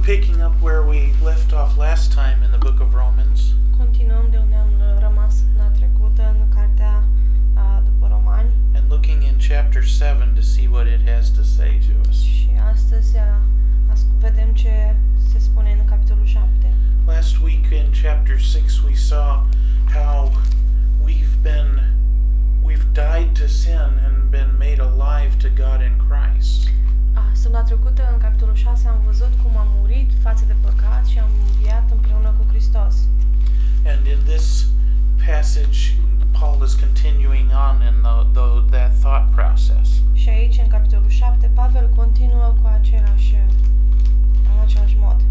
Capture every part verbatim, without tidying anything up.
picking up where we left off last time in the book of Romans. Continuăm de unde am rămas la trecută în cartea uh, după Romani. And looking in chapter seven to see what it has to say to us. Și astăzi uh, vedem ce se spune în capitolul șapte. Last week in chapter six we saw how we've been we've died to sin and been made alive to God in Christ. Săptămâna trecută, în capitolul șase, am văzut cum am murit față de păcat și am înviat împreună cu Hristos. And in this passage, Paul is continuing on in the, the, that thought process. Și aici, în capitolul șapte, Pavel continuă cu același, în același mod.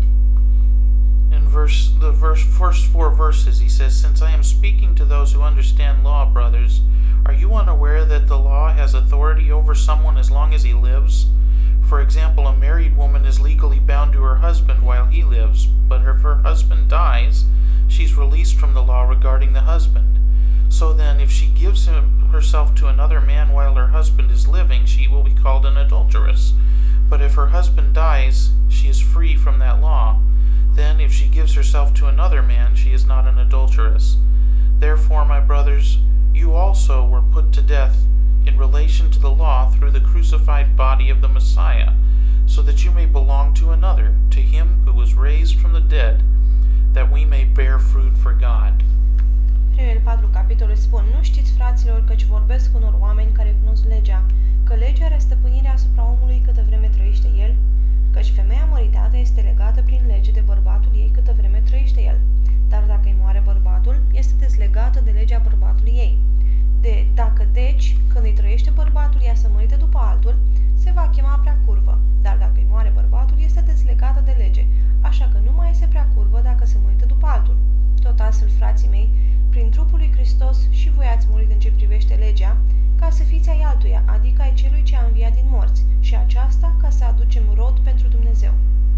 In verse, the verse, first four verses, he says, "Since I am speaking to those who understand law, brothers, are you unaware that the law has authority over someone as long as he lives? For example, a married woman is legally bound to her husband while he lives, but if her husband dies, she's released from the law regarding the husband. So then, if she gives him, herself to another man while her husband is living, she will be called an adulteress. But if her husband dies, she is free from that law. Then, if she gives herself to another man, she is not an adulteress. Therefore, my brothers, you also were put to death in relation to the law through the crucified body of the Messiah, so that you may belong to another, to him who was raised from the dead, that we may bear fruit for God." Primele patru capitole spun: "Nu știți, fraților, căci vorbesc cu unor oameni care cunosc legea, că legea are stăpânirea asupra omului câtă vreme trăiește el, căci femeia măritată este legată prin lege de bărbatul ei câtă vreme trăiește el. Dar dacă îi moare bărbatul, este dezlegată de legea bărbatului ei. De, dacă deci, când îi trăiește bărbatul, ea se mărită după altul, se va chema prea curvă, dar dacă îi moare bărbatul, este dezlegată de lege, așa că nu mai este prea curvă dacă se mărită după altul. Tot astfel, frații mei, prin trupul lui Hristos și voi ați murit în ce privește legea, ca să fiți ai altuia, adică ai celui ce a înviat din morți, și aceasta ca să aducem rod pentru Dumnezeu."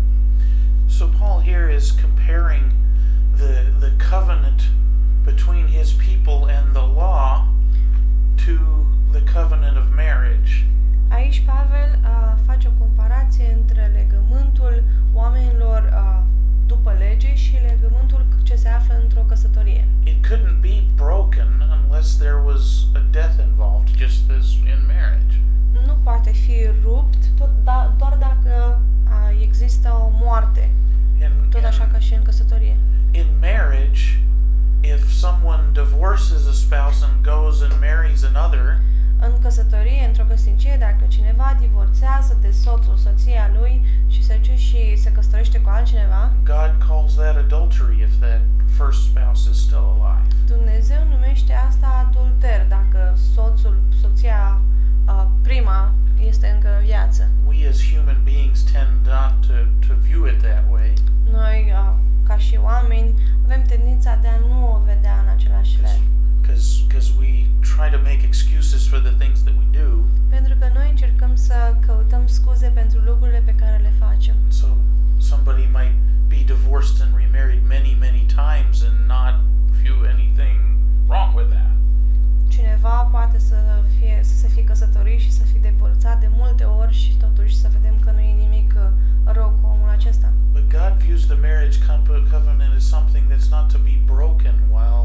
So Paul here is comparing the, the covenant between his people and the law to the covenant of marriage. Aici Pavel uh, face o comparație între legământul oamenilor uh, după lege și legământul ce se află într-o căsătorie. It couldn't be broken unless there was a death involved, just as in marriage. Nu poate fi rupt tot, da, doar dacă uh, există o moarte, In, tot așa in, ca și în căsătorie. in marriage, if someone divorces a spouse and goes and marries another, În căsătorie, într-o căsnicie, dacă cineva divorțează de soțul, soția lui și se duce și se căsătorește cu altcineva, God calls that adultery if that first spouse is still alive. Dumnezeu numește asta adulter dacă soțul, soția uh, prima este încă în viață. We as human beings tend not to, to view it that way. Noi, uh, ca și oameni, avem tendința de a nu o vedea în același fel. Because we try to make excuses for the things that we do. Pentru că noi încercăm să căutăm scuze pentru lucrurile pe care le facem. So somebody might be divorced and remarried many, many times and not view anything wrong with that. Cineva poate să fie să se fie căsătorit și să fie divorțat de multe ori și totuși să vedem că nu e nimic rău cu omul acesta. But God views the marriage covenant as something that's not to be broken while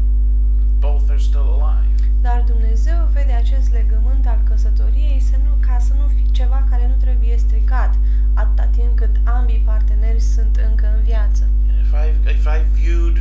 both are still alive. Dar Dumnezeu vede acest legământ al căsătoriei să nu, ca să nu fie ceva care nu trebuie stricat, atâta timp cât ambii parteneri sunt încă în viață. And if I if I viewed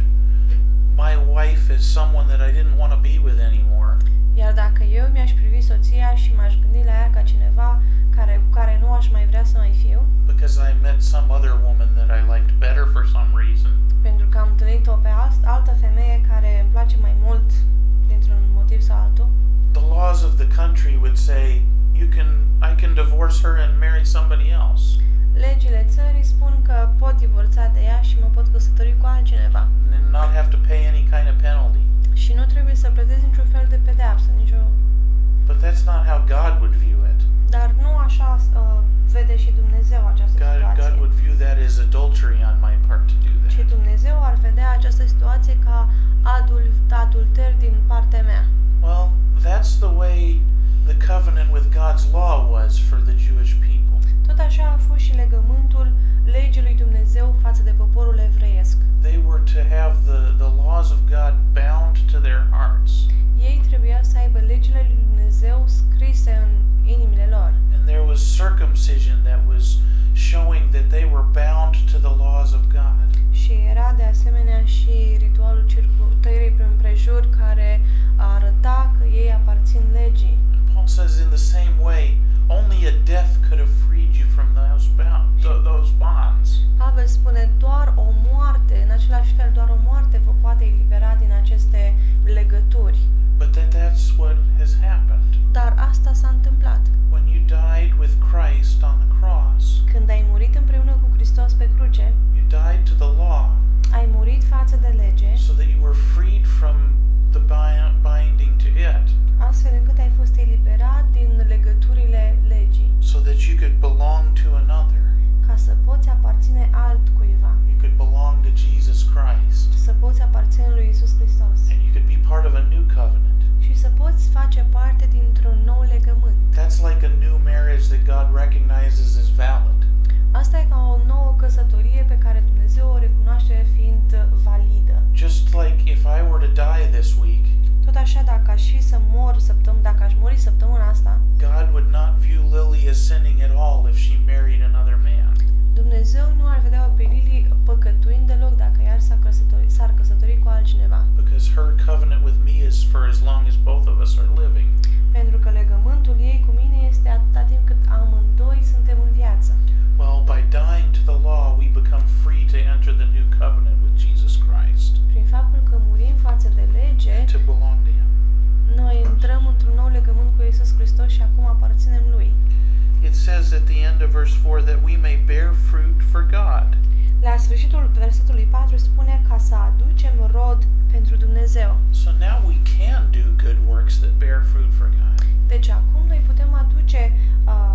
my wife as someone that I didn't want to be with anymore, Iar dacă eu mi-aș privi soția și m-aș gândi la ea ca cineva care, cu care nu aș mai vrea să mai fiu, because I met some other woman that I liked better for some reason, pentru că am întâlnit-o pe alt, altă femeie care îmi place mai mult dintr-un motiv sau altul, the laws of the country would say you can I can divorce her and marry somebody else. legile țării spun că pot divorța de ea și mă pot căsători cu altcineva. And not have to pay any kind of penalty. Și nu trebuie să plătesc niciun fel de pedeapsă, nicio... But that's not how God would view it. Dar nu așa uh, vede și Dumnezeu această God, situație. God would view that as adultery on my part to do Și that. Dumnezeu ar vedea această situație ca adul, adulter din partea mea. Well, that's the way the covenant with God's law was for the Jewish people. Tot așa a fost și legământul legii lui Dumnezeu religion that was showing that they were bound to the laws of God. Și era de asemenea și ritualul circutării prin prejur care arăta că ei aparțin legii. And Paul says in the same way, only a death could have freed you from those bound, those bonds. Pavel spune doar o moarte, în același fel doar o moarte vă poate elibera din aceste legături. But that that's what has happened. Dar asta s-a întâmplat. When you died with Christ on the cross, Când ai murit împreună cu Hristos pe cruce, you died to the law ai murit față de lege, so that you were freed from the bi- binding to it, astfel încât ai fost eliberat din legăturile legii, so that you could belong to another. ca să poți aparține altcuiva, You could belong to Jesus Christ. să poți aparține lui Isus Hristos And you could be part of a new covenant. și să poți face parte dintr-un nou legământ. That's like a new marriage that God recognizes as valid. Asta e ca o nouă căsătorie pe care Dumnezeu o recunoaște fiind validă. Just like if I were to die this week, Tot așa, dacă aș fi să mor săptămâna, dacă aș mori săptămâna asta, God would not view Lily as sinning at all if she married another man. Dumnezeu nu ar vedea-o pe Lili păcătuind deloc dacă ea s-ar căsători, s-ar căsători cu altcineva. Because her covenant with me is for as long as both of us are living. Pentru că legământul ei cu mine este atâta timp cât amândoi suntem în viață. Well, by dying to the law, we become free to enter the new covenant with Jesus Christ, Prin faptul că murim față de lege, to belong to Him. noi intrăm într-un nou legământ cu Isus Hristos și acum aparținem Lui. It says at the end of verse four that we may bear fruit for God. La sfârșitul versetului patru spune ca să aducem rod pentru Dumnezeu. So now we can do good works that bear fruit for God. Deci acum noi putem aduce uh,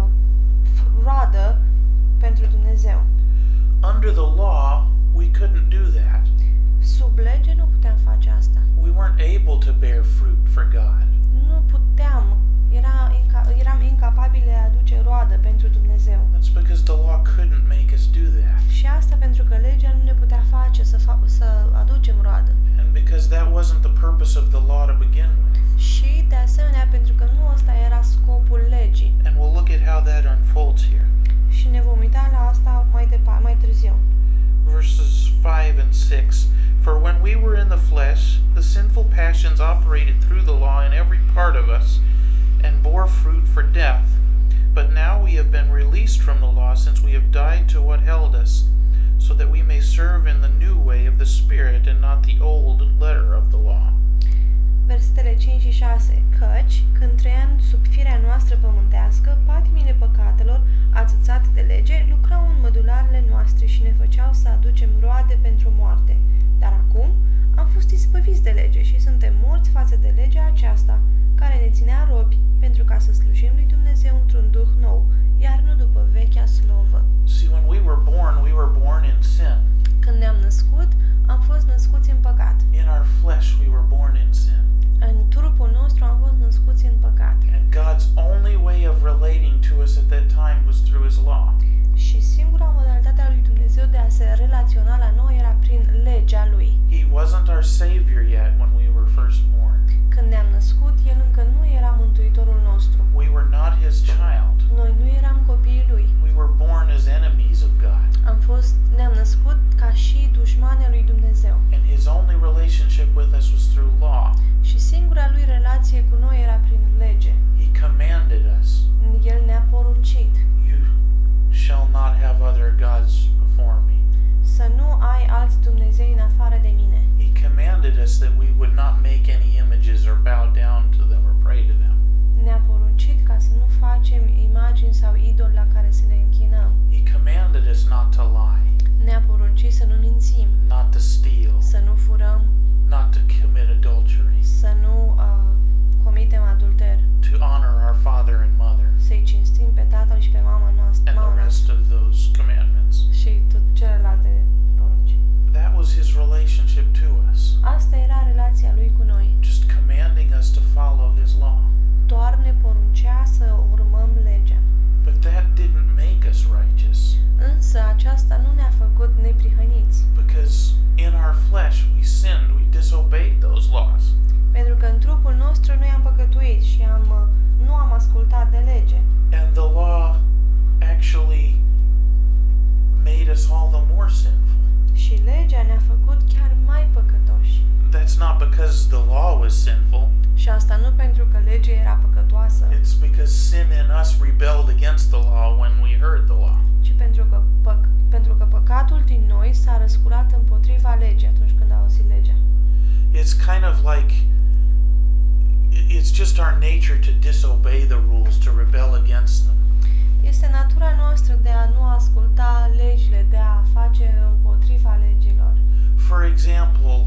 roadă pentru Dumnezeu. Under the law, we couldn't do that. Sub lege nu puteam face asta. We weren't able to bear fruit for God. Nu puteam. Era inca- eram incapabili de a aduce roadă pentru Dumnezeu. That's because the law couldn't make us do that. Și asta pentru că legea nu ne putea face să, fa- să aducem roadă. And because that wasn't the purpose of the law to begin with. Și de asemenea pentru că nu ăsta era scopul legii. And we'll look at how that unfolds here. Și ne vom uita la asta mai departe, mai târziu. Verses five and six. For when we were in the flesh, the sinful passions operated through the law in every part of us, and bore fruit for death. But now we have been released from the law, since we have died to what held us, so that we may serve in the new way of the Spirit and not the old letter of the law. Versetele cinci și șase. Căci, când trăiam sub firea noastră pământească, patimile păcatelor, ațățate de lege, lucrau în mădularele noastre și ne făceau să aducem roade pentru moarte. Dar acum am fost izbăviți de lege și suntem morți față de legea aceasta, care ne ținea robi, pentru ca să slujim lui Dumnezeu într-un duh nou, iar nu după vechea slovă. See, when we were born, we were born in sin. Când ne-am născut, am fost născuți în păcat. In our flesh, we were born in sin. În trupul nostru am fost născuți în păcat. And God's only way of relating to us at that time was through His law. Și singura modalitate a lui Dumnezeu de a se relaționa la noi era prin legea lui. He wasn't our Savior yet when we were first born. Când ne-am născut, El încă nu era mântuitorul nostru. We were not His child. Noi nu eram copiii lui. We were born as enemies of God. Am fost, ne-am născut ca și dușmani al lui Dumnezeu. And His only relationship with us was through law. Și singura lui relație cu noi era prin lege. He commanded us, El ne-a poruncit you shall not have other gods before me. să nu ai alți Dumnezei în afară de mine. He commanded us that we would not make any images or bow down to them or pray to them. Ne-a poruncit ca să nu facem imagini sau idoli la care să ne închinăm. He commanded us not to lie, Ne-a poruncit să nu mințim, not to steal, să nu furăm, not to commit adultery, să nu uh, comitem adulter, to honor our father and mother, să-i cinstim pe tatăl și pe mama noastră, and mama the rest noastră of those commandments. și tot celelalte porunci. That was His relationship to us, Asta era relația lui cu noi. just commanding us to follow His law. Doar ne poruncea să urmăm legea. But that didn't make us righteous, Însă aceasta nu ne-a făcut neprihăniți, because us all the more sinful. Și legea ne-a făcut chiar mai păcătoși. That's not because the law was sinful. Și asta nu pentru că legea era păcătoasă, It's because sin in us rebelled against the law when we heard the law. ci pentru că, păc- pentru că păcatul din noi s-a răsculat împotriva legii atunci când a auzit legea. It's kind of like it's just our nature to disobey the rules, to rebel against them. Este natura noastră de a nu asculta legile, de a face împotriva legilor. For example,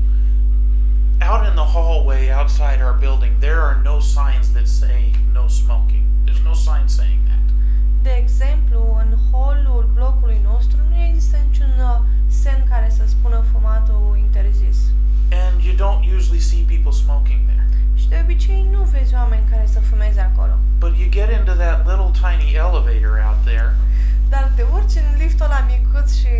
out in the hallway outside our building, there are no signs that say no smoking. There's no sign saying that. De exemplu, în holul blocului nostru nu există niciun uh, semn care să spună fumatul interzis. And you don't usually see people smoking there. Și de obicei nu vezi oameni care să fumeze acolo. But you get into that little tiny elevator out there, Dar te urci în liftul ăla micuț și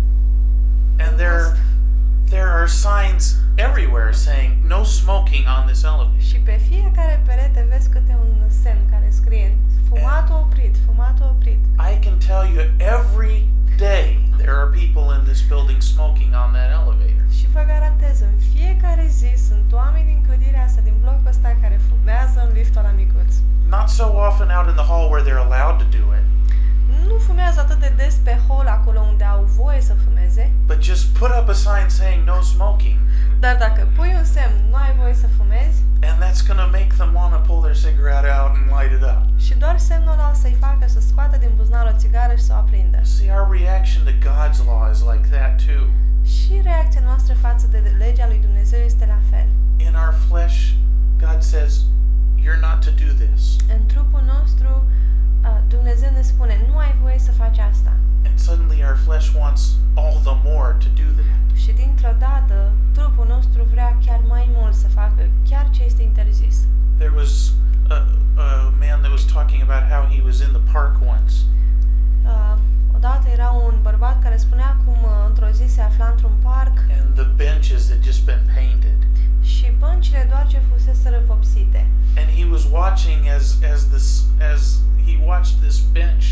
and there there are signs everywhere saying no smoking on this elevator. și pe fiecare perete vezi câte un semn care scrie fumatul oprit, fumatul oprit. I can tell you every day there are people in this building smoking on that elevator. Și vă garantez, în fiecare zi sunt oameni din clădirea asta, din blocul ăsta, care fumează în liftul ăla micuț. Not so often out in the hall where they're allowed to do it, Nu fumează atât de des pe hol acolo unde au voie să fumeze, but just put up a sign saying no smoking, dar dacă pui un semn, nu ai voie să fumezi, and that's going to make them want to pull their cigarette out and light it up. și doar semnul ăla o să-i facă să scoată din buzunar o țigară și să o aprindă. See, our reaction to God's law is like that too. Și reacția noastră față de legea lui Dumnezeu este la fel. In our flesh, God says, you're not to do this. În trupul nostru, uh, Dumnezeu ne spune, nu ai voie să faci asta. And suddenly our flesh wants all the more to do that. Și dintr-o dată, trupul nostru vrea chiar mai mult să facă chiar ce este interzis. There was a, a man that was talking about how he was in the park once. Uh, odată era un bărbat care spunea cum uh, într-o zi se afla într-un parc And the benches had just been painted. și băncile doar ce fuseseră vopsite. And he was watching as as this as he watched this bench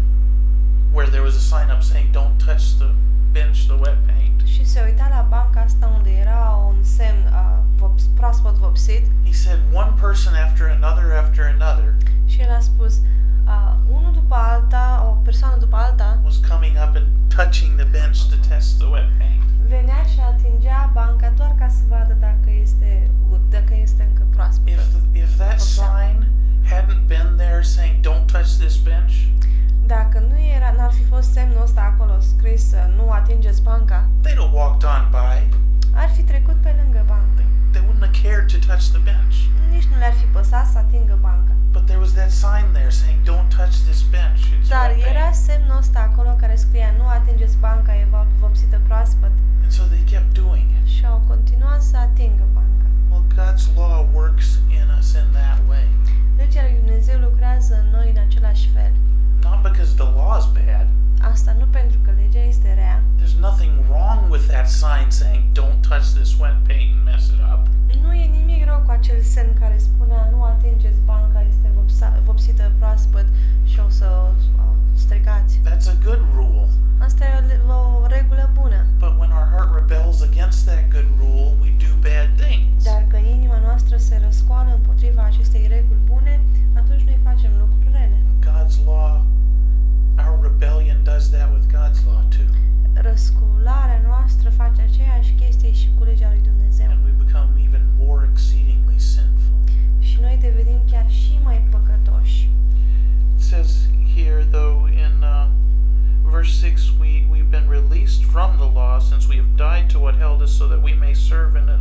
where there was a sign up saying don't touch the bench, the wet paint. Și se uita la banca asta unde era un semn uh, vops, proaspăt vopsit He said one person after another after another și el a spus uh, unul după alta, o persoană după alta, was coming up and touching the bench to test the wet paint. venea și atingea banca doar ca să vadă dacă este, dacă este încă proaspătă. If the, if that sign hadn't been there saying don't touch this bench, Dacă nu era, n-ar fi fost semnul ăsta acolo scris să nu atingeți banca, they'd have walked on by. ar fi trecut pe lângă bancă. They wouldn't have cared to touch the bench. Nici nu le-ar fi păsat să atingă banca. But there was that sign there saying don't touch this bench. It's Dar wet era paint. semnul ăsta acolo care scria nu atingeți banca, e vop- vopsită proaspăt. And so they kept doing it. Și au continuat să atingă banca. Well, God's law works in us in that way. Legea lui Dumnezeu lucrează în noi în același fel. Not because the law is bad. Asta nu pentru că legea este rea. There's nothing wrong with that sign saying don't touch this wet paint and mess it up. Nu e nimic rău cu acel semn care spunea nu atingeți banca, este vopsa- vopsită proaspăt și o să o stricați. That's a good rule. Asta e o, le- o regulă bună. But when our heart rebels against that good rule, we do bad things. Dar când inima noastră se răscoală împotriva acestei reguli bune, atunci noi facem lucruri rele. God's law, our rebellion does that with God's law too. Răscularea noastră face aceeași chestie și cu legea lui Dumnezeu. And we become even more exceedingly sinful. Și noi devenim chiar și mai păcătoși. It says here, though, in uh, verse six, we, we've been released from the law since we have died to what held us so that we may serve in a,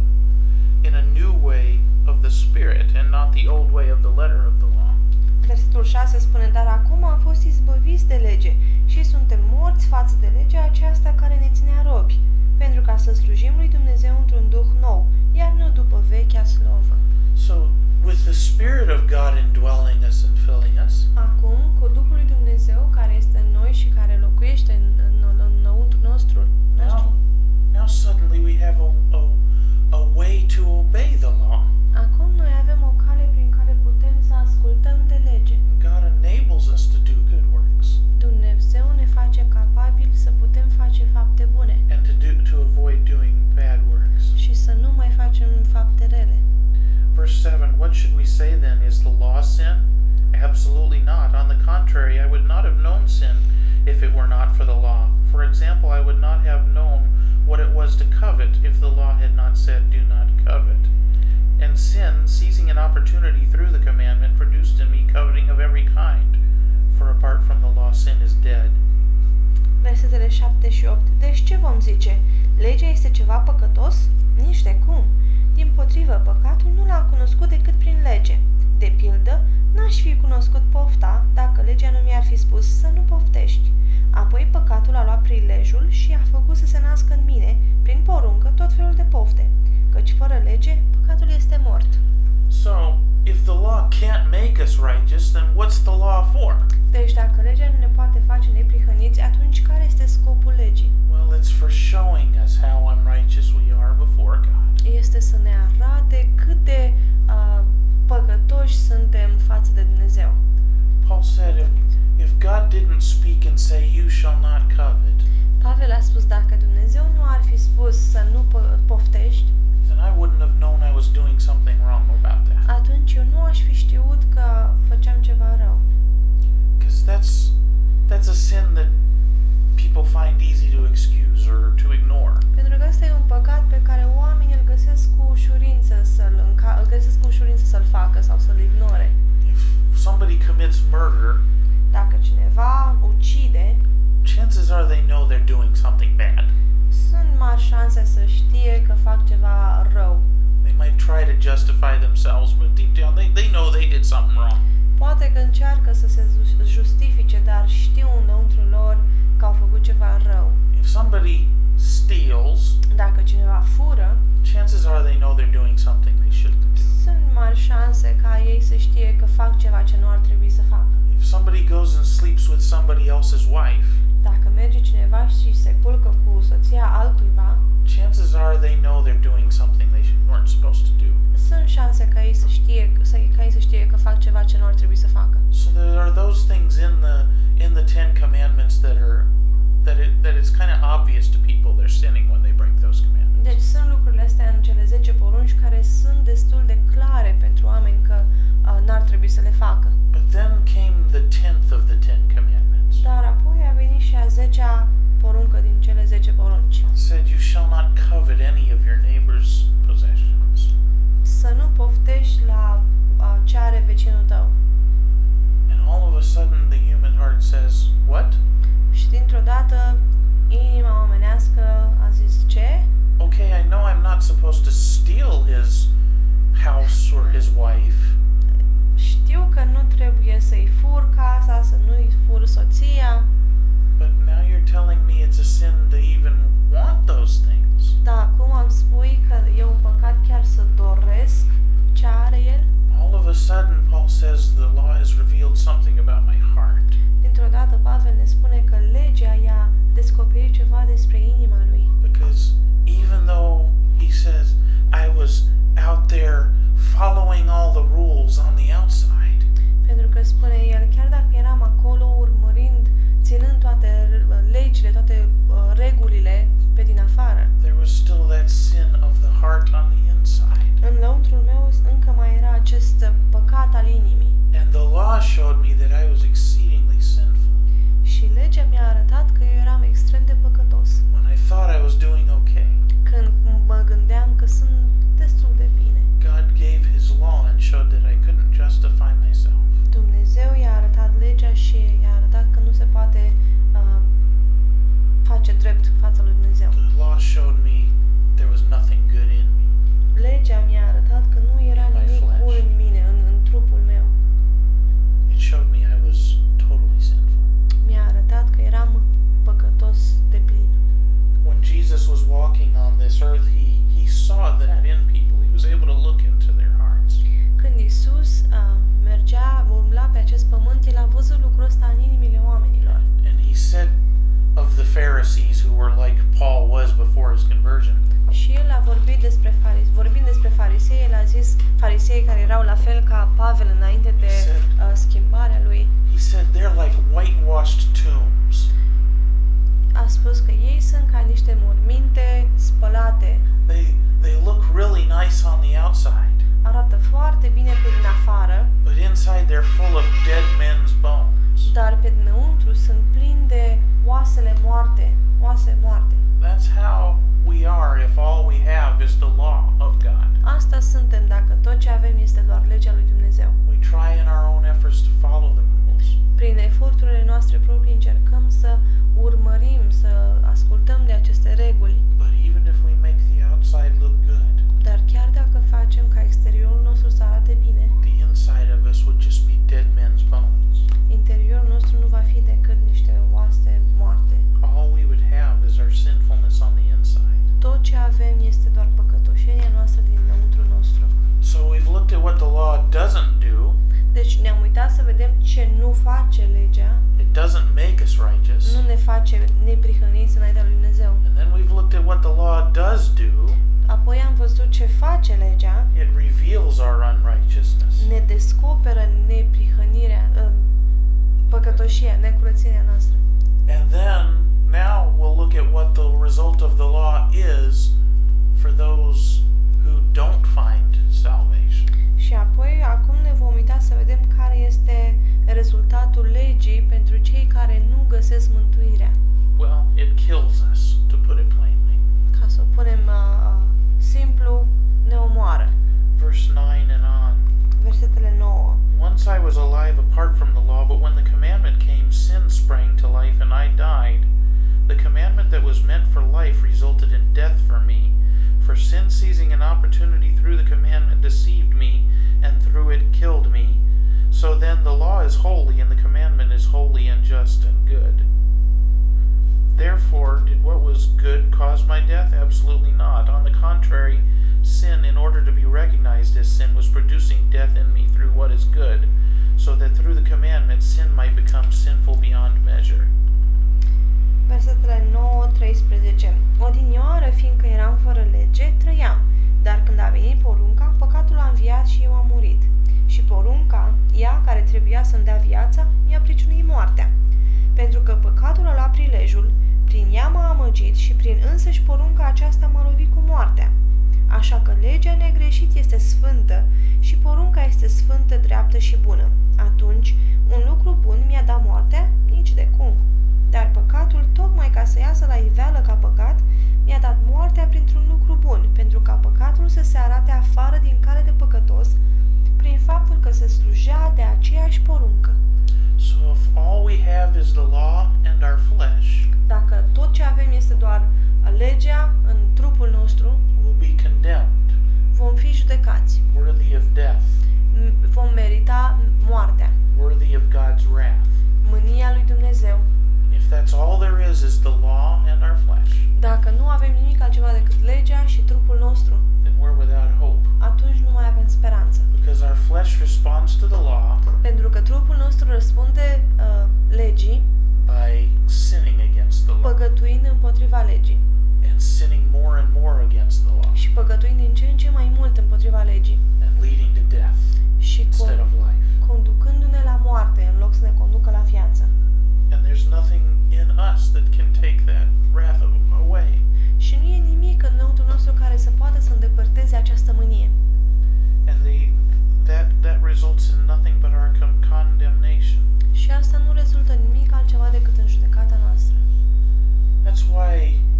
in a new way of the Spirit and not the old way of the letter of the law. Versetul șase spune, dar acum am fost izbăviți de lege și suntem morți față de legea aceasta care ne ținea robi, pentru ca să slujim lui Dumnezeu într-un duh nou, iar nu după vechea slovă. So, with the Spirit of God indwelling us and filling us, Acum, cu Duhul lui Dumnezeu care este în noi și care locuiește în, în, în înăuntru nostru, nostru, now, now suddenly we have a, a, a way to obey the law. acum noi avem o cale prin care putem să ascultăm de lege. God enables us to do good works. Dumnezeu ne sin? Absolutely not. On the contrary, I would not have known sin if it were not for the law. For example, I would not have known what it was to covet if the law had not said, do not covet. And sin, seizing an opportunity through the commandment, produced in me coveting of every kind. For apart from the law, sin is dead. Versetele șapte și opt. Deci ce vom zice? Legea este ceva păcătos? Nici de cum. Dimpotrivă, păcatul nu l-am cunoscut decât prin lege. De pildă, n-aș fi cunoscut pofta dacă legea nu mi-ar fi spus să nu poftești. Apoi păcatul a luat prilejul și a făcut să se nască în mine, prin poruncă, tot felul de pofte. Căci fără lege, păcatul este mort. So, if the law can't make us righteous, then what's the law for? Deci dacă legea nu ne poate face neprihăniți, atunci care este scopul legii? Well, it's for showing us how unrighteous we are before God. Este să ne arate cât de uh, păcătoși suntem față de Dumnezeu. Paul said, if, if God didn't speak and say, you shall not covet, Pavel a spus, dacă Dumnezeu nu ar fi spus să nu poftești, then I wouldn't have known I was doing something wrong about that. atunci eu nu aș fi știut că făceam ceva rău. Because that's, that's a sin that people find easy to excuse or to ignore. Pentru că ăsta e un păcat pe care oamenii îl găsesc cu ușurință să-l înca- îl găsesc cu ușurință să-l facă sau să-l ignore. If somebody commits murder, Dacă cineva ucide, chances are they know they're doing something bad. sunt mari șanse să știe că fac ceva rău. They might try to justify themselves, but deep down they, they know they did something wrong. Poate că încearcă să se justifice, dar știu înăuntru lor că au făcut ceva rău. If somebody steals, Dacă cineva fură, chances are they know they're doing something they shouldn't do. sunt mari șanse ca ei să știe că fac ceva ce nu ar trebui să facă. If somebody goes and sleeps with somebody else's wife, Dacă merge cineva și se culcă cu soția altcuiva, chances are they know they're doing something they sh- weren't supposed to do. sunt șanse ca ei să știe, să, ca ei să știe că fac ceva ce nu ar trebui să facă. So there are those things in the in the Ten Commandments that are that it that it's kind of obvious to people they're sinning when they break those commandments. Deci sunt lucrurile astea în cele zece porunci care sunt destul de clare pentru oameni că uh, n-ar trebui să le facă. But then came the tenth of the Ten Commandments. Dar apoi a venit și a zecea poruncă din cele zece porunci. It said, "You shall not covet any of your neighbor's possessions." Să nu poftești la uh, ce are vecinul tău. And all of a sudden, the human heart says, "What? Și dintr-o dată inima omenească a zis ce? Okay, I know I'm not supposed to steal his house or his wife, Știu că nu trebuie să-i fur casa, să nu-i fur soția, but now you're telling me it's a sin to even want those things." dar acum îmi spui că e un păcat chiar să doresc ce are el? All of a sudden, Paul says the law has revealed something about my heart. Dintr-o dată Pavel ne spune că legea i-a descoperit ceva despre inima lui. Because even though he says I was out there following all the rules on the outside, Pentru că spune el, chiar dacă eram acolo urmărind, ținând toate legile, toate uh, regulile pe din afară, there was still that sin of the heart on the inside. în lăuntrul meu încă mai era acest păcat al inimii. And the law showed me that I was exceedingly sinful. Și legea mi-a arătat că eu eram extrem de păcătos. When I thought I was doing okay, Când mă gândeam că sunt destul de bine. God gave his law and showed that I couldn't justify myself. Dumnezeu i-a arătat legea și i-a arătat că nu se poate uh, face drept fața lui Dumnezeu. The law showed me there was nothing good in me. Legea mi-a arătat că nu era In my nimic flesh. bun în mine, în, în trupul meu. It showed me I was totally sinful. Mi-a arătat că eram păcătos de plin. When Jesus was walking on this earth, he, he saw that in people. He was able to look into their hearts. Când Isus uh, mergea, umbla pe acest pământ, el a văzut lucrul ăsta în inimile oamenilor. And he said of the Pharisees who were like Paul was before his conversion, Și el a vorbit despre farisei, vorbind despre farisei, el a zis farisei care erau la fel ca Pavel înainte de uh, schimbarea lui. he said they're like whitewashed tombs. A spus că ei sunt ca niște morminte spălate. They they look really nice on the outside, Arată foarte bine pe din afară, but inside they're face legea, it reveals our unrighteousness. ne descoperă neprihănirea, uh, păcătoșia, necurățirea noastră. And then, now we'll look at what the result of the law is for those who don't find salvation. Și apoi, acum ne vom uita să vedem care este rezultatul legii pentru cei care nu găsesc mântuirea. Well, it kills us, to put it plainly. Ca să o punem uh, simplu, ne omoară. Verse nine and on. Versetele nouă. Once I was alive apart from the law, but when the commandment came, sin sprang to life and I died. The commandment that was meant for life resulted in death for me. For sin, seizing an opportunity through the commandment, deceived me, and through it killed me. So then the law is holy, and the commandment is holy and just and good. Therefore, did what was good cause my death? Absolutely not. On the contrary, sin, in order to be recognized as sin, was producing death in me through what is good, so that through the commandment sin might become sinful beyond measure. Versetele nouă treisprezece. Odinioară, fiindcă eram fără lege, trăiam, dar când a venit porunca, păcatul a înviat și eu am murit. Și porunca, ea care trebuia să-mi dea viața, mi-a pricinuit moartea. Pentru că păcatul a luat prilejul, prin ea m-a amăgit și prin însăși porunca aceasta m-a lovit cu moartea. Așa că legea negreșit este sfântă și porunca este sfântă, dreaptă și bună. Atunci, un lucru bun mi-a dat moartea? Nici de cum. Dar păcatul, tocmai ca să iasă la iveală ca păcat, mi-a dat moartea printr-un lucru bun, pentru ca păcatul să se arate afară din cale de păcătos, prin faptul că se slujea de aceeași poruncă. So if all we have is the law and our flesh, Dacă tot ce avem este doar legea în trupul nostru, we'll be condemned, vom fi judecați. worthy of death, M- Vom merita moartea, worthy of God's wrath. mânia lui Dumnezeu. If that's all there is, is the law and our flesh, Dacă nu avem nimic altceva decât legea și trupul nostru, then we're without hope. atunci nu mai avem speranță. Because our flesh responds to the law Pentru că trupul nostru răspunde uh, legii, by sinning against the law păgătuind împotriva legii and sinning more and more against the law și păgătuind din ce în ce mai mult împotriva legii and leading to death și instead con- of life. conducându-ne la moarte în loc să ne conducă la viață. And there's nothing in us that can take that wrath away. Și nu e nimic în lăuntul nostru care să poată să îndepărteze această mânie. And the that that results in nothing but our con- condemnation. Și asta nu rezultă în nimic altceva decât în judecata noastră. That's why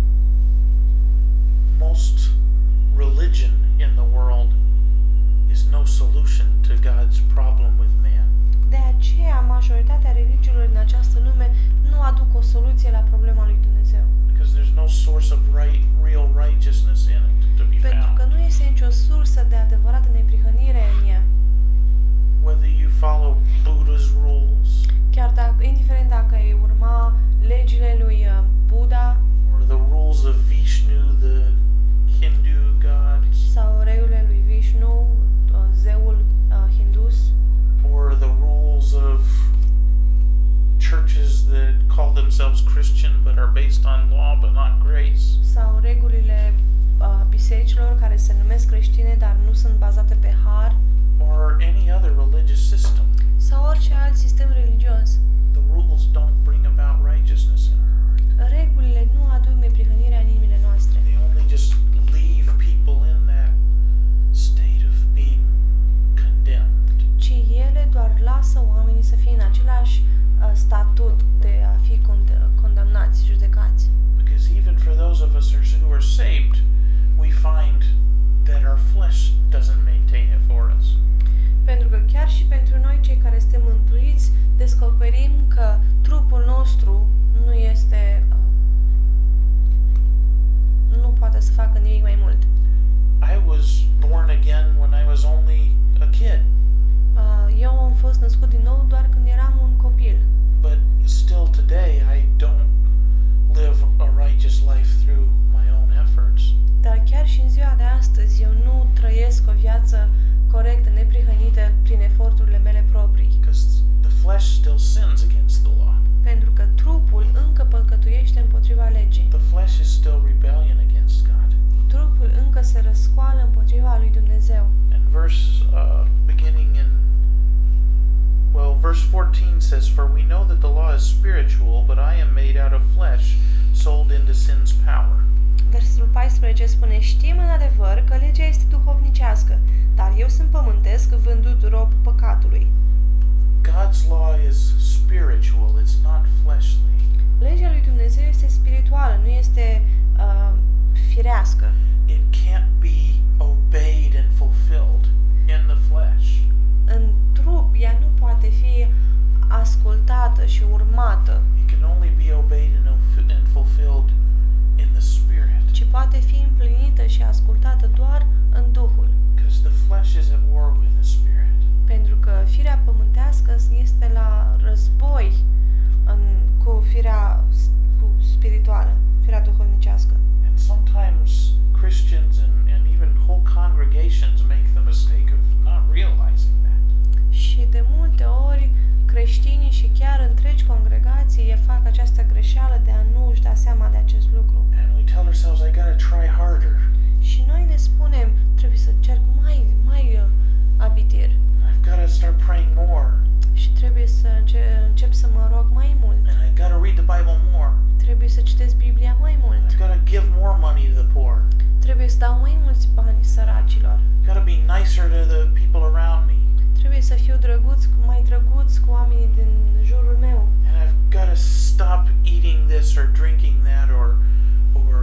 most religion in the world is no solution to God's problem with man. De aceea, majoritatea religiilor din această lume nu aduc o soluție la problema lui Dumnezeu. Because there's no source of right, real righteousness in it to be Pentru că found. nu este nicio sursă de adevărată neprihănire în ea. Whether you follow Buddha's rules Chiar dacă, indiferent dacă ai urma legile lui uh, Buddha or the rules of Vishnu, the Hindu god, sau regulile lui Vishnu, uh, zeul uh, hindus, or the rules of churches that call themselves Christian but are based on law but not grace, sau regulile uh, bisericilor care se numesc creștine, dar nu sunt bazate pe har, or any other religious system, sau orice alt sistem religios. the rules don't bring about righteousness in our heart. Regulile nu aduc neprihănirea în inimile noastre, They only just leave people in that state of being condemned. ci ele doar lasă oamenii să fie în același uh, statut de a fi cond- condamnați, judecați. Because even for those of us who are saved, we find that our flesh doesn't maintain it for us. Pentru că chiar și pentru noi, cei care suntem mântuiți, descoperim verse fourteen says, "For we know that the law is spiritual, but I am made out of flesh, sold into sin's power." Versetul paisprezece spune: știm în adevăr că legea este duhovnicească, dar eu sunt pământesc, vândut rob păcatului. God's law is spiritual, it's not fleshly. Legea lui Dumnezeu este spirituală, nu este uh, firească. It can't be obeyed and fulfilled in the flesh. În trup ea nu poate fi ascultată și urmată, It can only be obeyed and and fulfilled in the spirit. ci poate fi împlinită și ascultată doar în Duhul. Because the flesh is at war with the spirit. Pentru că firea pământească este la război în, cu firea cu spirituală, firea duhovnicească. And sometimes Christians and, and even whole congregations make the mistake of not realizing that. Și de multe ori creștinii și chiar întregi congregații fac această greșeală de a nu își da seama de acest lucru. And we tell ourselves, I gotta try harder. Și noi ne spunem, trebuie să încerc mai, mai uh, abitir. I've gotta start praying more. Și trebuie să înce- încep să mă rog mai mult. And I gotta read the Bible more. Trebuie să citesc Biblia mai mult. I've gotta give more money to the poor. Trebuie să dau mai mulți bani săracilor. Gotta be nicer to the people around me. Trebuie să fiu drăguț, mai drăguț cu oamenii din jurul meu. And I've gotta stop eating this or drinking that or or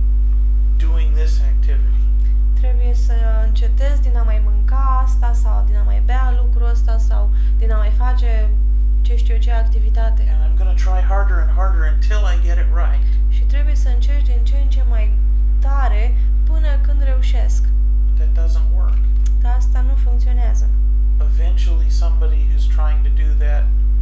doing this activity. Trebuie să încetez din a mai mânca asta sau din a mai bea lucrul ăsta sau din a mai face ce știu eu ce activitate. And I'm gonna try harder and harder until I get it right. Și trebuie să încerci din ce în ce mai tare până când reușesc. But that doesn't work. Dar asta nu funcționează. Eventually somebody who's trying to do that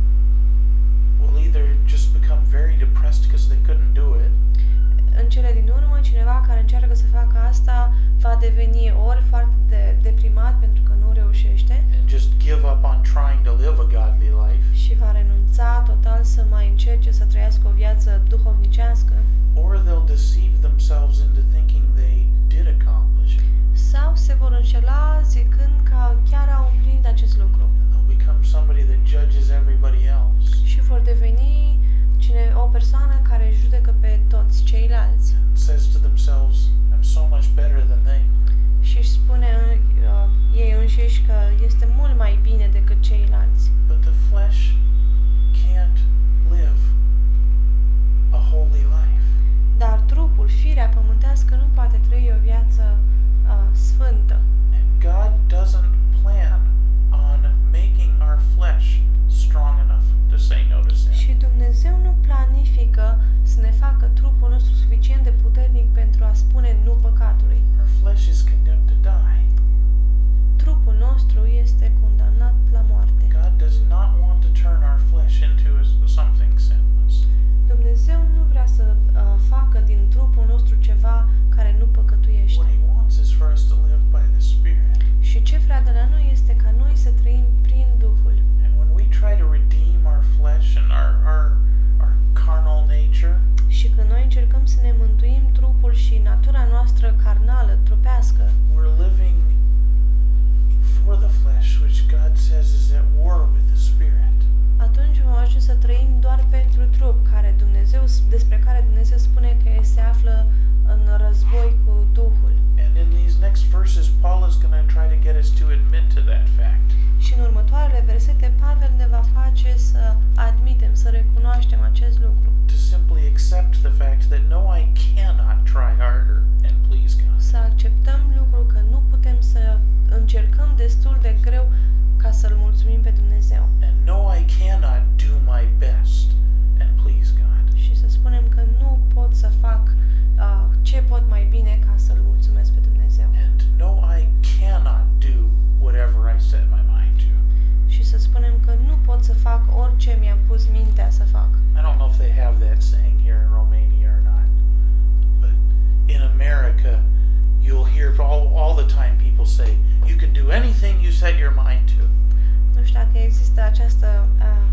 will either just become very depressed because they couldn't do it, În cele din urmă, cineva care încearcă să facă asta va deveni ori foarte de deprimat pentru că nu reușește and just give up on trying to live a godly life, și va renunța total să mai încerce să trăiască o viață duhovnicească, or they'll deceive themselves into thinking they did accomplish it. sau se vor înșela zicând că chiar au împlinit acest lucru They'll become somebody that judges everybody else și vor deveni cine, o persoană care judecă pe toți ceilalți and says to themselves, I'm so much better than they. și își spune uh, ei înșiși că este mult mai bine decât ceilalți. But the flesh can't live a holy life. Dar trupul, firea pământească, nu poate trăi o viață uh, sfântă. And God doesn't plan on making our flesh strong enough to say no to sin. Și Dumnezeu nu planifică să ne facă trupul nostru suficient de puternic pentru a spune nu păcatului. Our flesh is condemned to die. Trupul nostru este condamnat la moarte. God does not want to turn our flesh into something sinless. Dumnezeu nu vrea să uh, facă din trupul nostru ceva care nu păcătuiește. What He wants is for us to live by the Spirit. Și ce vrea de la noi este ca noi să trăim prin Duhul. And when we try to redeem our flesh and our, our, our carnal nature, Și când noi încercăm să ne mântuim trupul și natura noastră carnală, trupească, we're living for the flesh, which God says is at war with the Spirit. atunci vom ajunge să trăim doar pentru trup, care Dumnezeu, despre care Dumnezeu spune că se află în război cu Duhul. And in these next verses, Paul is going to try to get us to admit to that fact. Și în următoarele versete, Pavel ne va face să admitem, să recunoaștem acest lucru. To simply accept the fact that no, I cannot try harder and please God. Să acceptăm lucrul că nu putem să încercăm destul de greu ca să-L mulțumim pe Dumnezeu. And no, I cannot do my best and please God. Și să spunem că nu pot să fac uh, ce pot mai bine ca să-L mulțumesc pe Dumnezeu. And no, I cannot do whatever I set my mind to. Și să spunem că nu pot să fac orice mi-am pus mintea să fac. I don't know if they have that saying here in Romania or not, but in America, you'll hear all, all the time people say, you can do anything you set your mind to. Nu știu dacă există această uh,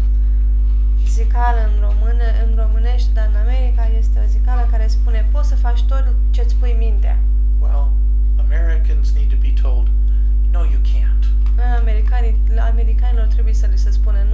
zicală în română, în românești, dar în America este o zicală care spune poți să faci tot ce-ți pui mintea. Well, Americans need to be told, no, you can't. Americanii, americanilor trebuie să li se spună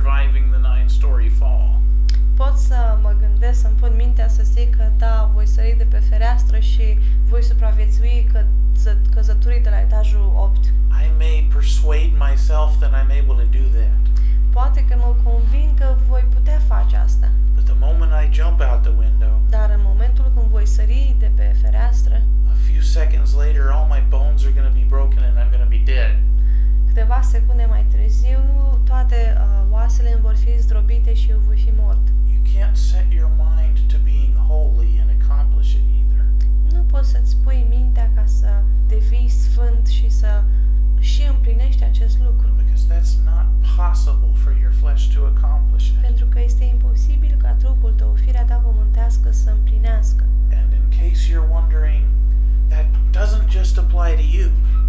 surviving the nine-story fall. Pot să mă gândesc, să-mi pun mintea să zic că da, voi sări de pe fereastră și voi supraviețui că, căzăturii de la etajul opt. I may persuade myself that I'm able to do that. Poate că mă convin că voi putea face asta. But the moment I jump out the window, Dar în momentul când voi sări de pe fereastră, a few seconds later, all my bones are going to be broken and I'm going to be dead. câteva secunde mai târziu, toate uh, oasele îmi vor fi zdrobite și eu voi fi mort. You can't set your mind to being holy and accomplish it either. Nu poți să-ți pui mintea ca să devii sfânt și să și împlinești acest lucru. Because that's not possible for your flesh to accomplish it. Pentru că este imposibil ca trupul tău, firea ta pământească, să împlinească. And in case you're wondering, that doesn't just apply to you.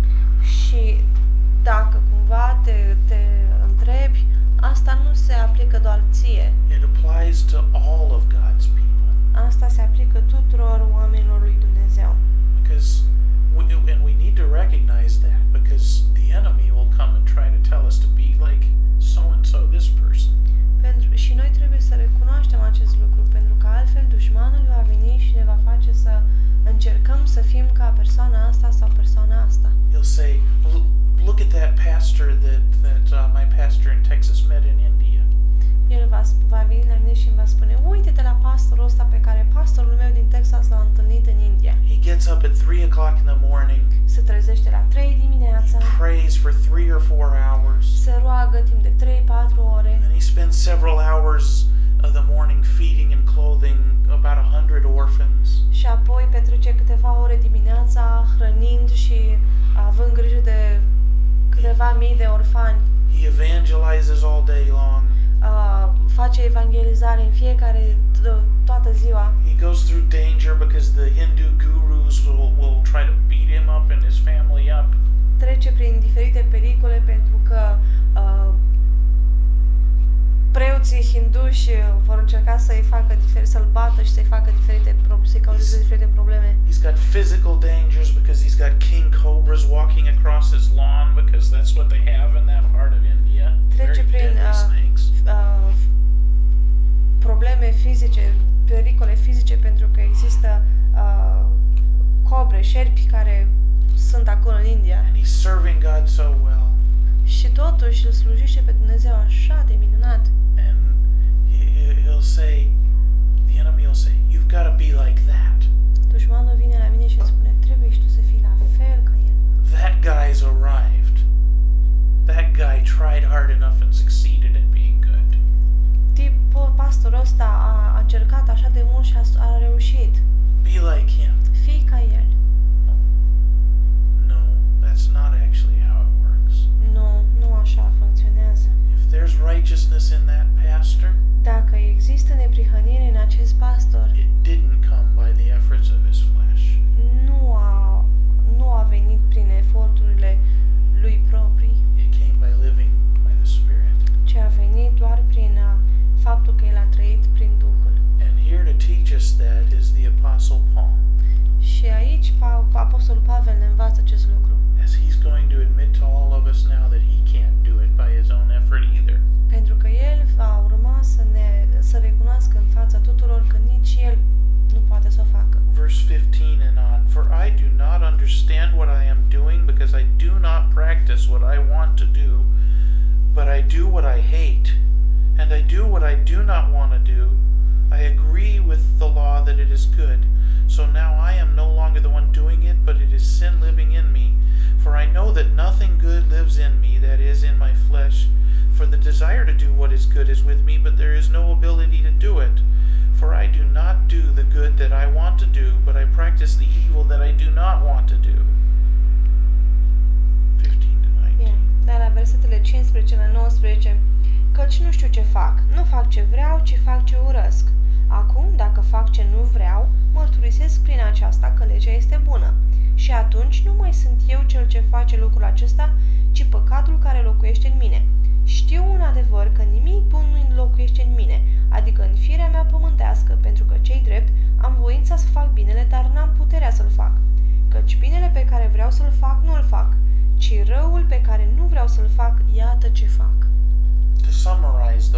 Și dacă cumva te, te întrebi, asta nu se aplică doar ție. It applies to all of God's people. Asta se aplică tuturor oamenilor lui Dumnezeu. Because we, and we need to recognize that because the enemy will come and try to tell us to be like so and so this person. Pentru, și noi trebuie să recunoaștem acest lucru, pentru că altfel dușmanul va veni și ne va face să încercăm să fim ca persoana asta sau persoana asta. He'll say, look at that pastor that that uh, my pastor in Texas met in India. El va, va veni la mine și îmi va spune, uite-te la pastorul ăsta pe care pastorul meu din Texas l-a întâlnit în India. He gets up at three o'clock in the morning. Se trezește la trei dimineața. Prays for three or four hours. Se roagă timp de trei patru ore. And he spends several hours of the morning feeding and clothing about a hundred orphans. Și apoi petrece câteva ore dimineața hrănind și având grijă de câteva mii de orfani. He evangelizes all day long. Uh, face evangelizare în fiecare toată ziua. He goes through danger because the Hindu gurus will, will try to beat him up and his family up. Trece prin diferite pericole pentru că uh, preoții hinduși vor încerca să-i facă diferite, să-l bată și să-i facă diferite probleme, să-i cauzeze diferite probleme. He's got physical dangers because he's got king cobras walking across his lawn because that's what they have in that part of India. Trece Very prin deadly uh, snakes. uh, probleme fizice, pericole fizice pentru că există uh, cobre, șerpi care sunt acolo în India. And he's serving God so well. Și totuși îl slujește pe Dumnezeu așa de minunat. And he, he'll say, the enemy will say, you've got to be like that. Dușmanul vine la mine și îmi spune, trebuie și tu să fii la fel ca el. That guy's arrived. That guy tried hard enough and succeeded at being good. Tipul, pastorul ăsta a, a încercat așa de mult și a, a reușit. Be like him. Fii ca el. No, that's not actually how it works. Nu, nu așa funcționează. If there's righteousness in that pastor, Dacă există neprihănire în acest pastor, it didn't come by the efforts of his flesh. nu a, nu a venit prin eforturile lui proprii, It came by living by the Spirit. ci a venit doar prin a, faptul că el a trăit prin Duhul. And here to teach us that is the Apostle Paul. Și aici pa, Apostolul Pavel ne învață acest lucru. As he's going to admit to all of us now that he can't do it by his own effort either. Pentru că el va urma să ne să recunoască în fața tuturor că nici el nu poate să o facă. Verse fifteen and on. For I do not understand what I am doing because I do not practice what I want to do, but I do what I hate. And I do what I do not want to do. I agree with the law that it is good. So now I am no longer the one doing it, but it is sin living in me. For I know that nothing good lives in me, that is, in my flesh. For the desire to do what is good is with me, but there is no ability to do it. For I do not do the good that I want to do, but I practice the evil that I do not want to do. fifteen to nineteen. Yeah. Dar la versetele cincisprezece la nouăsprezece, căci nu știu ce fac, nu fac ce vreau, ci fac ce urăsc. Acum, dacă fac ce nu vreau, mărturisesc prin aceasta că legea este bună. Și atunci nu mai sunt eu cel ce face lucrul acesta, ci păcatul care locuiește în mine. Știu un adevăr că nimic bun nu locuiește în mine, adică în firea mea pământească, pentru că cei drept am voința să fac binele, dar n-am puterea să-l fac. Căci binele pe care vreau să-l fac, nu-l fac, ci răul pe care nu vreau să-l fac, iată ce fac. To summarize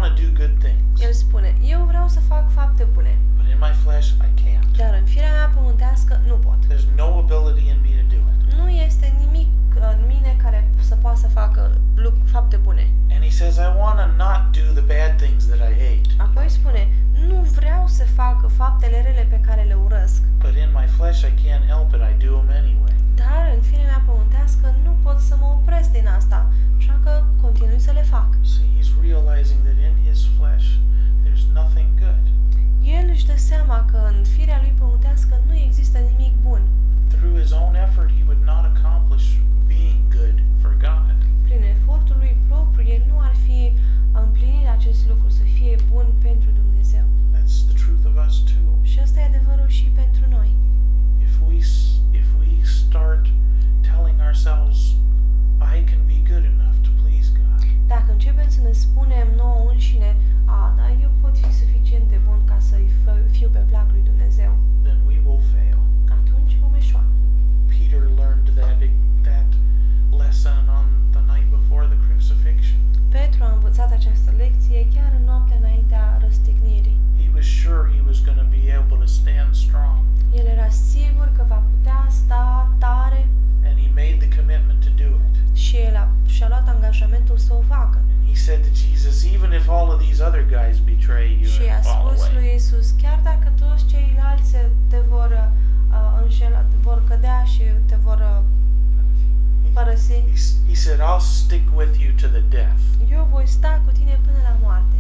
to do good things, El spune, eu vreau să fac fapte bune, but in my flesh I can't. dar în firea mea pământească nu pot. There's no ability in me to do it. Nu este nimic în mine care să poată să facă luc- fapte bune. And he says, I want to not do the bad things that I hate, Apoi spune, nu vreau să fac faptele rele pe care le urăsc, but in my flesh I can't help it. I do them anyway. dar în firea mea pământească nu pot să mă opresc din asta, așa că continui să le fac. See, he's realizing that in his flesh there's nothing good. El își dă seama că în firea lui pământească nu există nimic bun. Through his own effort, he would not accomplish being good for God. Prin efortul lui propriu, el nu ar fi împlinit acest lucru, să fie bun pentru Dumnezeu. That's the truth of us too. Și ăsta e adevărul și pentru noi. If we s- if we start telling ourselves, I can be good enough to please God, Dacă începem să ne spunem nouă înșine, a, da, eu pot fi suficient de bun ca să fiu pe plac lui Dumnezeu, then we will fail. atunci vom eșua. Peter learned that that lesson on the night before the crucifixion. Petru a învățat această lecție chiar în noaptea înaintea răstignirii. He was sure he was going to be able to stand strong, El era sigur că va putea sta tare and he made the commitment to do it. și el a, și-a luat angajamentul să o facă. He said to Jesus, even if all of these other guys betray you Și and a fall spus away, lui Iisus, chiar dacă toți ceilalți te vor uh, înșela, vor cădea și te vor uh, părăsi, he, he said, I'll stick with you to the death. eu voi sta cu tine până la moarte.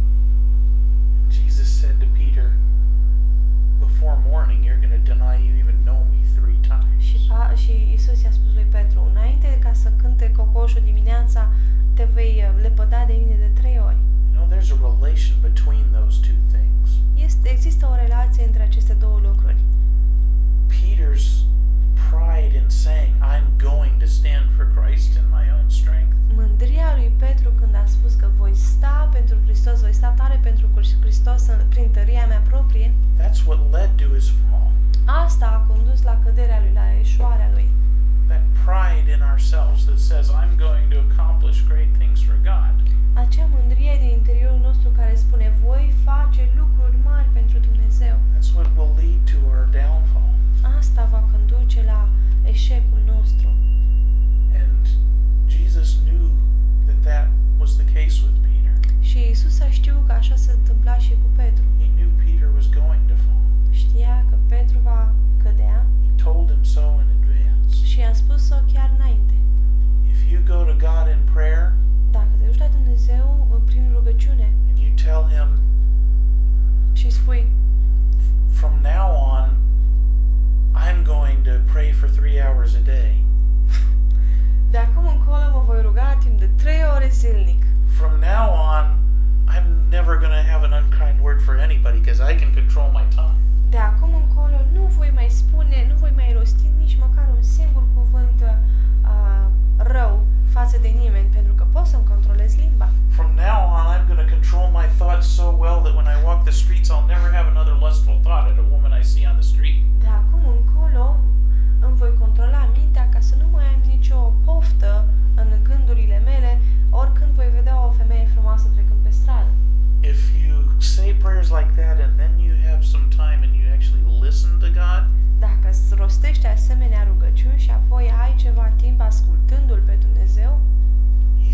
Jesus said to Peter, before morning you're going to deny you even know me three times. Și, pa, și Iisus i-a spus lui Petru, înainte ca să cânte cocoșul dimineața, te vei uh, lepăda de mine de trei ori. You know, there's a relation between those two things. Este, există o relație între aceste două lucruri. Peter's pride in saying, I'm going to stand for Christ in my own strength, Mândria lui Petru când a spus că voi sta pentru Hristos, voi sta tare pentru Hristos în- prin tăria mea proprie, that's what led to his fall. asta a condus la căderea lui, la eșuarea lui. That pride in ourselves that says, I'm going to accomplish great things for God. Acea mândrie din interiorul nostru care spune, voi face lucruri mari pentru Dumnezeu. That's what will lead to our downfall. Asta va conduce la eșecul nostru. And Jesus knew that that was the case with Peter. Și Iisus a știut că așa se întâmpla și cu Petru. He knew Peter was going to fall. Știa că Petru va cădea He told him so in advance. și i-a spus-o chiar înainte. If you go to God in prayer Dacă te duci la Dumnezeu prin rugăciune and you tell him, și spui, from now on, I'm going to pray for three hours a day. de acum încolo mă voi ruga timp de trei ore zilnic. From now on, I'm never going to have an unkind word for anybody because I can control my tongue. De acum încolo nu voi mai spune, nu voi mai rosti nici măcar un singur cuvânt uh, rău față de nimeni, pentru că pot să-mi controlez limba. From now on, I'm going to control my thoughts so well that when I walk the streets, I'll never have another lustful thought at a woman I see on the street. De acum încolo îmi voi controla mintea ca să nu mai am nicio poftă în gândurile mele oricând voi vedea o femeie frumoasă trecând pe stradă. If you say prayers like that and then you have some time and you actually listen to God, Dacă îți rostești asemenea rugăciuni și apoi ai ceva timp ascultându-L pe Dumnezeu, He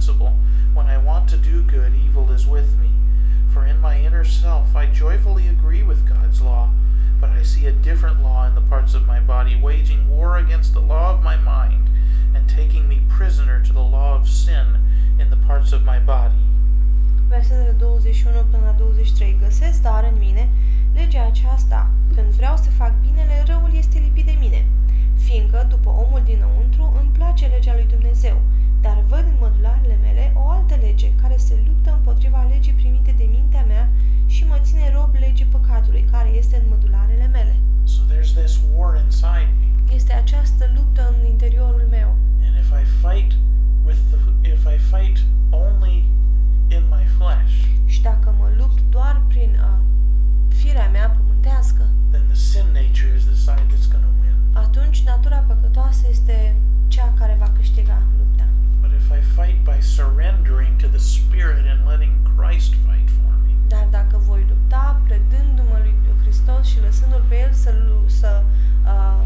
principle. When I want to do good, evil is with me. For in my inner self I joyfully agree with God's law, but I see a different law in the parts of my body, waging war against the law of my mind, and taking me prisoner to the law of sin in the parts of my body. Versetele douăzeci și unu până la douăzeci și trei. Găsesc dar în mine legea aceasta. Când vreau să fac binele, răul este lipit de mine. Fiindcă, după omul dinăuntru, îmi place legea lui Dumnezeu, dar văd în mădularele mele o altă lege care se luptă împotriva legii primite de mintea mea și mă ține rob legii păcatului, care este în mădularele mele. So there's this war inside me. Este această luptă în interiorul meu. And if I fight with the if I fight only in my flesh, Și dacă mă lupt doar prin uh, firea mea pământească, then the sin nature is the side that's going to win. atunci natura păcătoasă este cea care va câștiga lupta. But if I fight by surrendering to the Spirit and letting Christ fight for me, Dar dacă voi lupta predându-mă lui Hristos și lăsându-l pe el să, lu- să uh,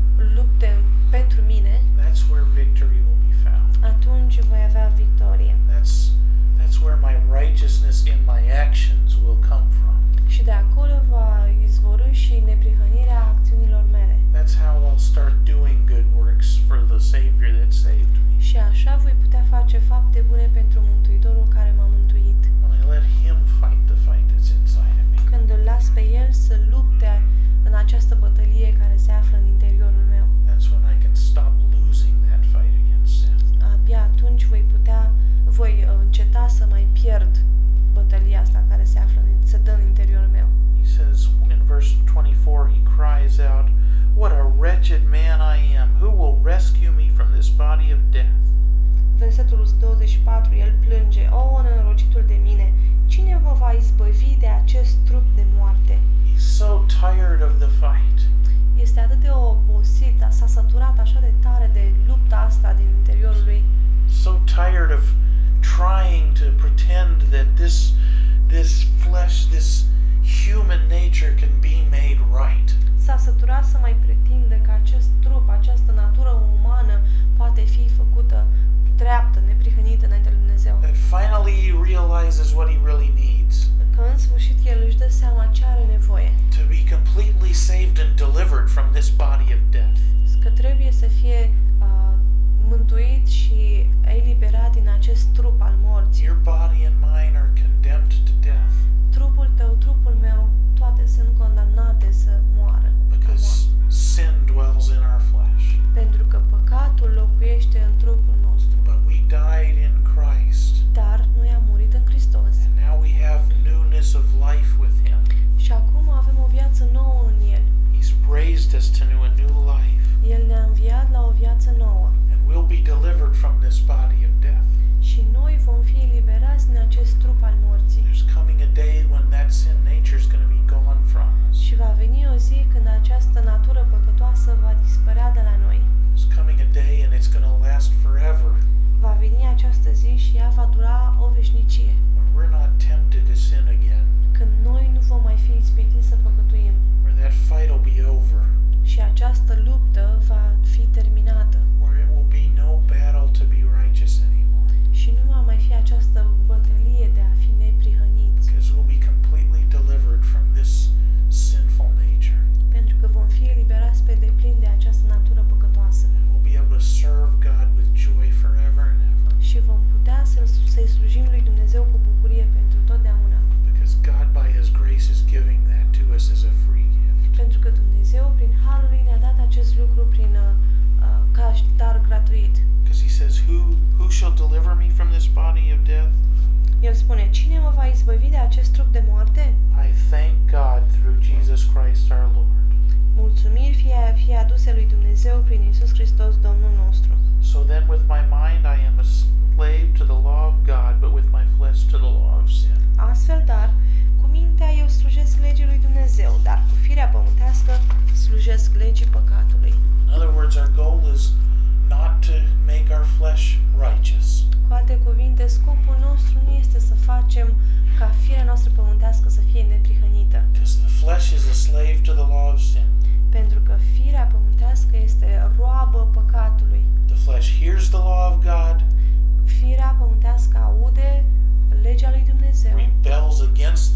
lupte pentru mine, that's where victory will be found. atunci voi avea victorie. That's that's where my righteousness in my actions will come from. Și de acolo va izvorî și neprihănirea acțiunilor mele. That's how I'll start doing good works for the Savior that saved me. Și așa voi putea face fapte bune pentru Mântuitorul care m-a mântuit. When I let Him fight the fight that's inside of me. Când îl las pe el să lupte în această bătălie care se află în interiorul meu, That's when I can stop losing that fight against sin. abia atunci voi putea, voi uh, înceta să mai pierd bătălia asta care se află, în, se dă în interiorul meu. He says in verse twenty-four, he cries out, "What a wretched man I am! Who will rescue me from this body of death?" Versetul douăzeci și patru, el plânge, o, nenorocitul de mine, cine mă va izbăvi de acest trup de moarte? He's so tired of the fight. Este atât de obosit, s-a săturat așa de tare de lupta asta din interiorul lui. So tired of trying to pretend that this this flesh, this human nature can be made right. S-a săturat să mai pretindă că acest trup, această natură umană poate fi făcută dreaptă, neprihănită înainte lui Dumnezeu. That finally he realizes what he really needs. Că în sfârșit el își dă seama ce are nevoie. To be completely saved and delivered from this body of death. Că trebuie să fie uh, mântuit și eliberat din acest trup al morții. Your body and mine are condemned to death. Trupul tău, trupul meu, toate sunt condamnate să moară. Because sin dwells in our flesh. Pentru că păcatul locuiește în trupul nostru. But we died in Christ. Dar noi am murit în Hristos. And now we have newness of life with Him. Și acum avem o viață nouă în El. He's raised us to a new life. El ne-a înviat la o viață nouă. And we'll be delivered from this body of death. Și noi vom fi eliberați din acest trup al morții. There's coming a day when that sin nature is going to be gone from us. Și va veni o zi când această natură păcătoasă va dispărea de la noi. There's coming a day and it's going to last forever. Va veni această zi și ea va dura o veșnicie. When we're not tempted to sin again. Când noi nu vom mai fi ispitiți să păcătuim. Where that fight will be over. Și această luptă va fi terminată. Where it will be no battle to be righteous anymore. Și nu va mai fi această bătălie de a fi neprihăniți. Because we'll be completely delivered from this sinful nature. Pentru că vom fi eliberați pe deplin de această natură păcătoasă. And we'll be able to serve God with joy forever and ever. Și vom putea să-l, să-i slujim lui Dumnezeu cu bucurie pentru totdeauna. Because God by His grace is giving that to us as a free gift. Pentru că Dumnezeu, prin harul lui, ne-a dat acest lucru prin uh, uh, ca dar gratuit. Because He says, who, who shall deliver me from this body of death? El spune, cine mă va izbăvi de acest trup de moarte? I thank God through Jesus Christ our Lord. Mulțumiri fie, fie aduse lui Dumnezeu prin Iisus Hristos, Domnul nostru. So then with my mind I am a slave to the law of God, but with my flesh to the law of sin. Astfel, dar, cu mintea eu slujesc legii lui Dumnezeu, dar cu firea pământească slujesc legii păcatului. In other words, our goal is not to make our flesh righteous. Cu alte cuvinte, scopul nostru nu este să facem ca firea noastră pământească să fie neprihănită. Because the flesh is a slave to the law of sin. Pentru că firea pământească este roabă păcatului. The flesh hears the law of God.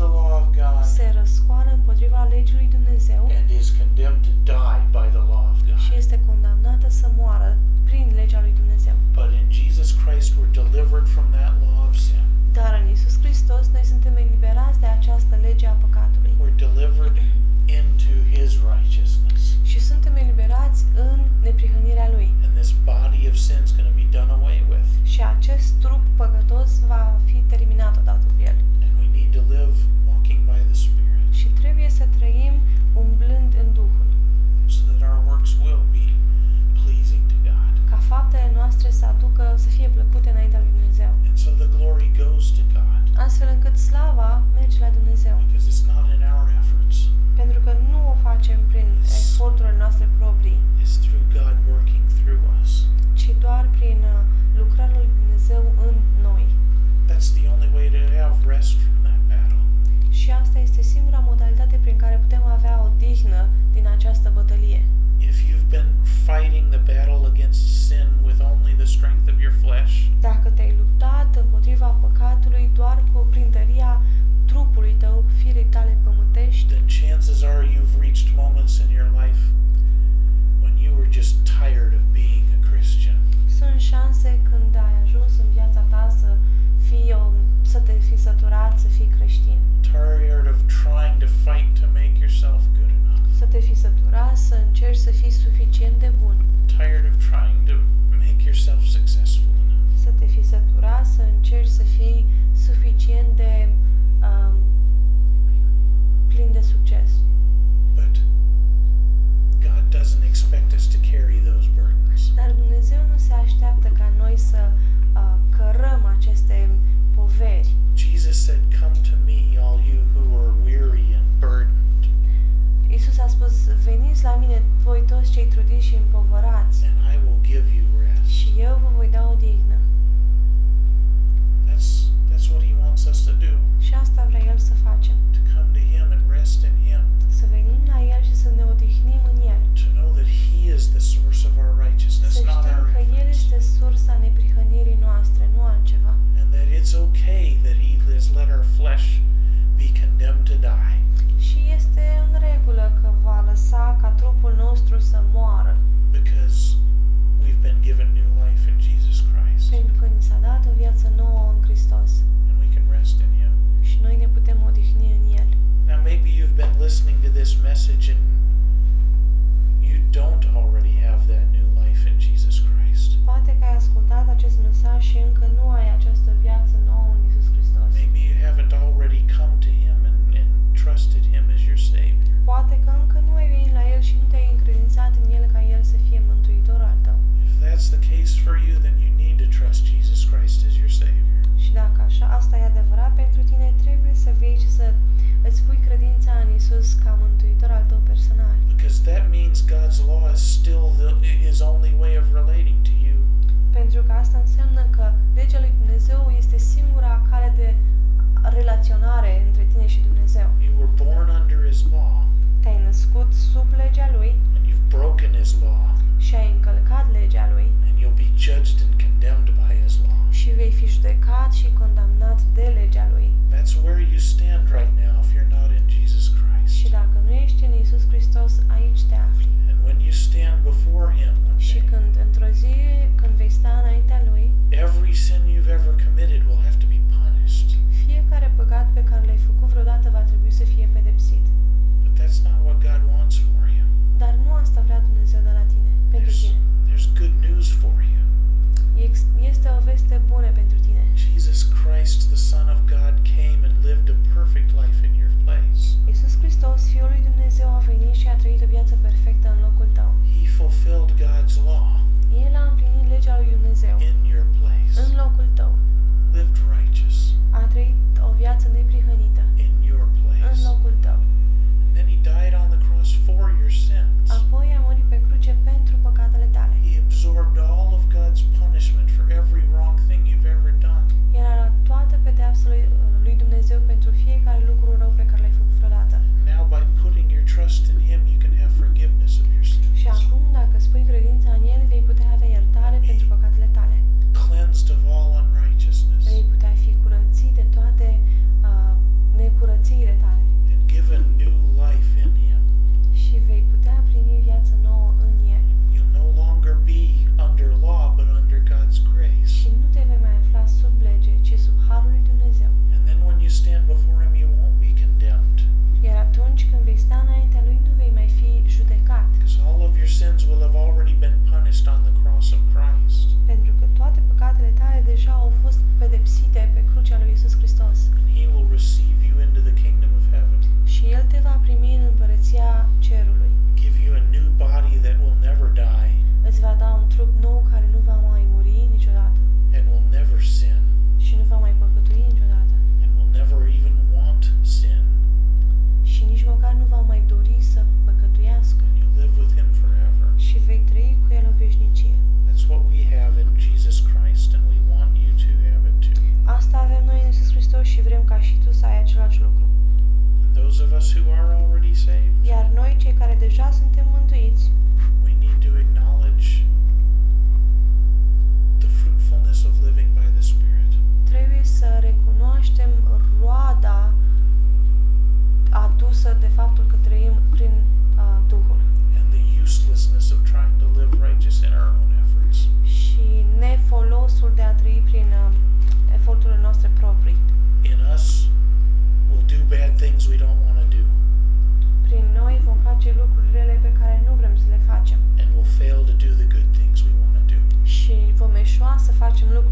the law of God se răscoală împotriva legii lui Dumnezeu and is condemned to die by the law of și God. este condamnată să moară prin legea lui Dumnezeu. But in Jesus Christ we're delivered from that law of sin. Dar în Iisus Hristos noi suntem eliberați de această lege a păcatului We're delivered into his righteousness. și suntem eliberați în neprihănirea lui. And this body of sin is going to be done away with. Și acest trup păcătos va fi terminat odată cu el. And we need to live walking by the Spirit Și trebuie să trăim umblând în Duhul, so that our works will be pleasing to God. ca faptele noastre să aducă, să fie plăcute înaintea lui Dumnezeu. And so the glory goes to God Astfel încât slava merge la Dumnezeu. because it's not in our efforts. Pentru că nu o facem prin eforturile noastre proprii, It's through God working through us. ci doar prin uh, lucrarea lui Dumnezeu în noi. That's the only way to have rest from that battle. Și asta este singura modalitate prin care putem avea o dihnă din această bătălie. If you've been fighting the battle against sin with only the strength of your flesh, Dacă te-ai luptat împotriva păcatului doar cu prin tăria trupului tău, firii tale pământești, then chances are you've reached moments in your life when you were just tired of being a Christian. sunt șanse când ai ajuns în viața ta să fii o, să te fi săturat, să fii creștin. Tired of trying to fight to make yourself good enough. Să te fi săturat, să încerci să fii suficient de bun. Tired of trying to make yourself successful enough. Să te fi săturat, să încerci să fii suficient de um, plin de succes. But God doesn't expect us to carry those burdens. Dar Dumnezeu nu se așteaptă ca noi să uh, cărăm aceste poveri. Jesus said, "Come to me, all you who are weary and burdened, Iisus a spus, veniți la mine voi toți cei trudiți și împovărați and I will give you rest." și eu vă voi da o dihnă. That's that's what he wants us to do. Și asta vrea El să facem. To come to him and rest in him. Să venim la El și să ne odihnim în El. To know that he is the source of our righteousness, Să not știm our că El efforts. este sursa neprihănirii noastre, nu altceva. And that it's okay that he has let our flesh be condemned to die. Și este în regulă că va lăsa ca trupul nostru să moară, Because we've been given new life in Jesus Christ. pentru că ni s-a dat o viață nouă în Hristos And we can rest in him. și noi ne putem odihni în El. Now maybe you've been listening to this message and you don't already have that new life in Jesus Christ. Poate că ai ascultat acest mesaj și încă nu ai această viață nouă în Iisus Hristos. Maybe you haven't already come to him and, and trusted him as your Savior. Poate că încă nu ai venit la El și nu te-ai încredințat în El ca El să fie mântuitor al tău. If that's the case for you, then you need to trust Jesus Christ as your Savior. Și dacă așa, asta e adevărat pentru tine, trebuie să vii și să îți pui credința în Iisus ca mântuitor al tău personal. Because that means God's law is still the, his only way of relating to you. Pentru că asta înseamnă că legea lui Dumnezeu este singura cale de relaționare între tine și Dumnezeu. You were born under his law Te-ai născut sub legea lui and you've broken his law și ai încălcat legea lui and you'll be judged and condemned by his law. și vei fi judecat și condamnat de legea lui. That's where you stand right now if you're not in Jesus Christ. Și dacă nu ești în Iisus Hristos, aici te afli. And when you stand before him one Și day, când într-o zi, când vei sta înaintea lui, every sin you've ever committed will have to be punished. fiecare păcat pe care l-ai făcut vreodată va trebui să fie pedepsit. But that's not what God wants for you. Dar nu asta vrea Dumnezeu de la tine, pentru There's, tine. there's good news for you. Ex- Este o veste bună pentru tine. Jesus Christ, the Son of God, came and lived a perfect life us who are already saved, Iar noi, cei care deja suntem mântuiți, we need to acknowledge the fruitfulness of living by the Spirit. trebuie să recunoaștem roada adusă de faptul că trăim prin uh, Duhul And the uselessness of trying to live righteous in our own efforts. și nefolosul de a trăi prin uh, eforturile noastre proprii. In us, we'll do bad things we don't want to do, Prin noi vom face lucruri rele pe care nu vrem să le facem and we'll fail to do the good things we want to do. și vom eșua să facem lucruri